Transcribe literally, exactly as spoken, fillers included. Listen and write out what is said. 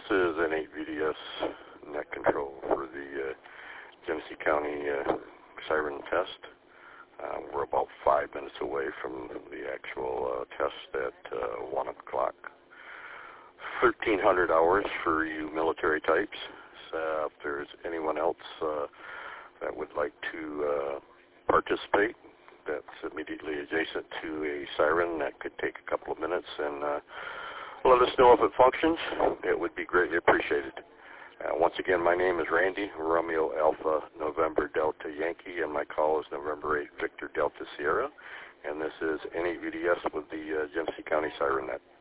is N eight V D S net control for the uh, Genesee County uh, siren test. Uh, we're about five minutes away from the actual uh, test at uh, one o'clock. thirteen hundred hours for you military types. So if there's anyone else uh, that would like to uh, participate, that's immediately adjacent to a siren, that could take a couple of minutes, and uh, let us know if it functions. It would be greatly appreciated. Uh, once again, my name is Randy, Romeo Alpha November Delta Yankee, and my call is November eighth Victor Delta Sierra, and this is N eight V D S with the uh, Genesee County Siren Net.